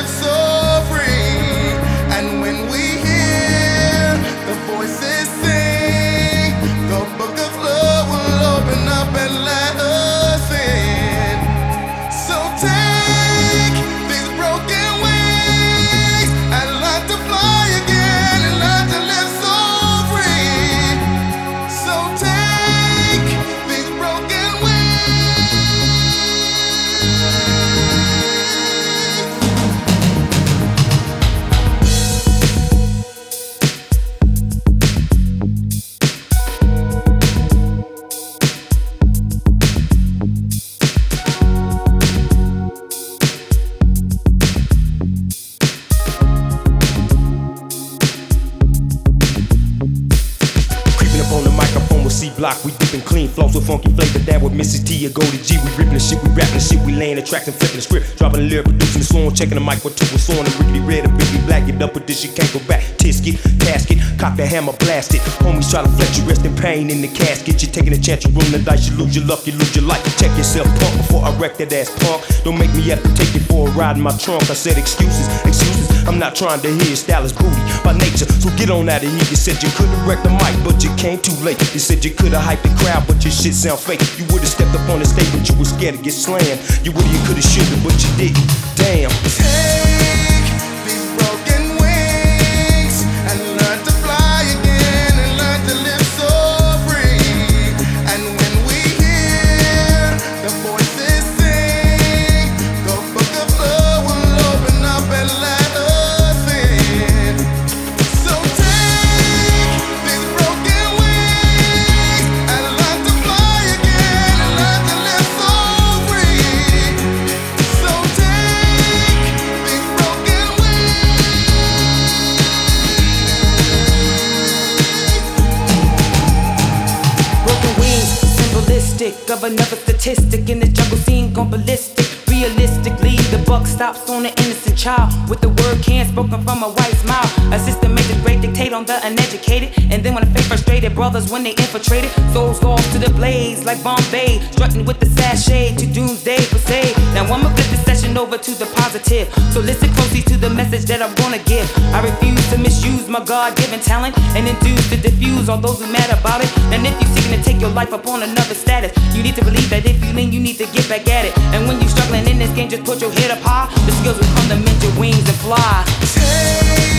live so free. And when we hear the voices sing, the book of love will open up and let us in. So take these broken wings and learn to fly again and learn to live so free. So take these broken wings. Creeping up on the microphone with C-Block, we dipping clean flows with funky flavor. That with Mrs. T or Goldie G, we ripping the shit, we rapping the shit, we laying the tracks and flipping the script, dropping the lyric, producing the song, checking the mic for two, it's on the rickety red, a rickety black, get up with this shit, can't go back. Tisket, casket, cock the hammer, blast it. Homies try to flex you, rest in pain in the casket. You taking a chance, you roll the dice, you lose your luck, you lose your life. Check yourself, punk, before I wreck that ass punk. Don't make me have to take it for a ride in my trunk. I said excuses, I'm not trying to hear your style is booty by nature, so get on out of here. You said you could've wrecked the mic, but you came too late. You said you could've hyped the crowd, but your shit sound fake. You would've stepped up on the stage, but you were scared to get slammed. You would've, you could've, should've, but you didn't. Damn. Take these broken wings and learn to fly again and learn to live so free. And when we hear the voices sing, the book of love will open up and let us in. So take these broken wings and learn to fly again and learn to live so free. So take these broken wings. Broken wings, symbolistic of another statistic in the jungle scene gone ballistic. Realistically, the buck stops on an innocent child with the word can spoken from a white smile. A systematic great dictate on the uneducated, and then when I face frustrated brothers when they infiltrated, souls lost to the blaze like Bombay, strutting with the sachet to doomsday per se. Now I'ma flip the session over to the positive, so listen closely to the message that I'm gonna give. I refuse to misuse my God-given talent and induce to diffuse all those who mad about it. And if you're seeking to take your life upon another status, you need to believe that if you lean, you need to get back at it. And when you're struggling in this game, just put your head up high. The skills will come to mend your wings and fly. Take